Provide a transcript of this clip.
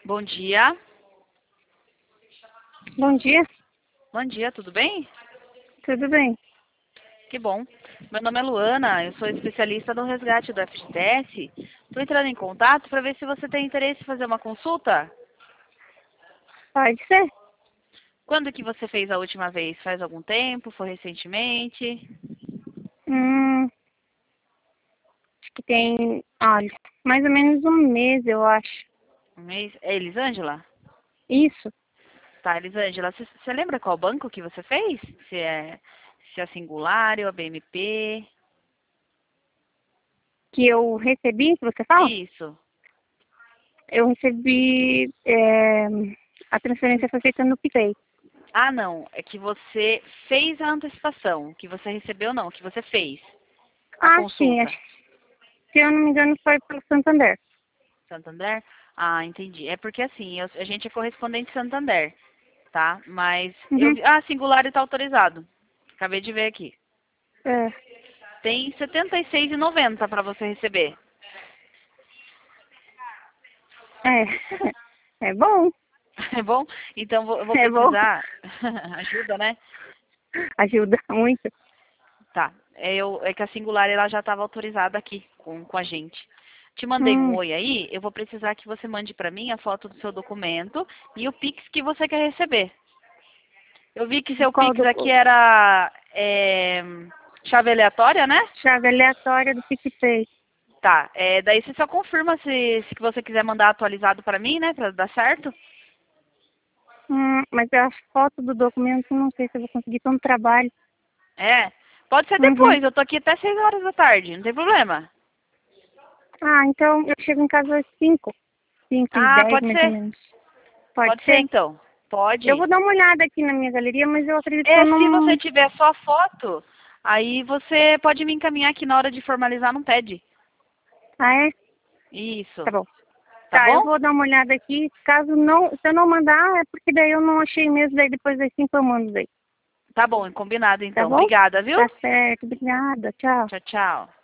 Bom dia. Bom dia, Bom dia, tudo bem? tudo bem? Que bom. Meu nome é Luana, eu sou especialista no resgate do FGTS. Estou entrando em contato para ver se você tem interesse em fazer uma consulta. Pode ser? Quando que você fez a última vez? Faz algum tempo? Foi recentemente? Acho que tem, olha, mais ou menos um mês, eu acho. Um mês? É Elisângela? Isso, Tá, Elisângela, você lembra qual banco que você fez? Se é a Singular ou a BMP? que eu recebi, que você fala? Isso. Eu recebi, a transferência foi feita no PicPay. Ah, não. É que você fez a antecipação. Que você recebeu, não. Que você fez a Ah, sim, consulta. acho que, se eu não me engano, foi pelo Santander. Santander? Ah, entendi. É porque assim, a gente é correspondente Santander, tá? Mas eu Uhum, vi. Ah, Singular está autorizado. Acabei de ver aqui. é, Tem R$ 76,90 para você receber. é, é bom, É bom? Então eu vou é bom, precisar. Ajuda, né? ajuda muito. Tá. É que a Singular ela já estava autorizada aqui com a gente. Te mandei um Hum, oi aí, eu vou precisar que você mande para mim a foto do seu documento e o Pix que você quer receber. Eu vi que seu qual Pix do, aqui era chave aleatória, né? chave aleatória do PicPay? Tá. Daí você só confirma se que você quiser mandar atualizado para mim, né? Para dar certo. Mas a foto do documento, não sei se eu vou conseguir, tô no trabalho. É. Pode ser Uhum. depois, eu tô aqui até 6 horas da tarde, não tem problema. Ah, então eu chego em casa às 5, 5 e Ah, 10 pode mais ou ser. menos. Pode Pode ser ser? então. Eu Pode. vou dar uma olhada aqui na minha galeria, mas eu acredito que eu Se você não. tiver só foto, aí você pode me encaminhar que na hora de formalizar não pede. Ah, é? Tá Isso. bom. Tá Tá, eu bom? vou dar uma olhada aqui. Caso não, se eu não mandar, é porque daí eu não achei mesmo, daí depois das 5 eu mando daí. Tá bom, combinado Tá então. bom? Obrigada, viu? Tá certo, obrigada, tchau. Tchau, tchau.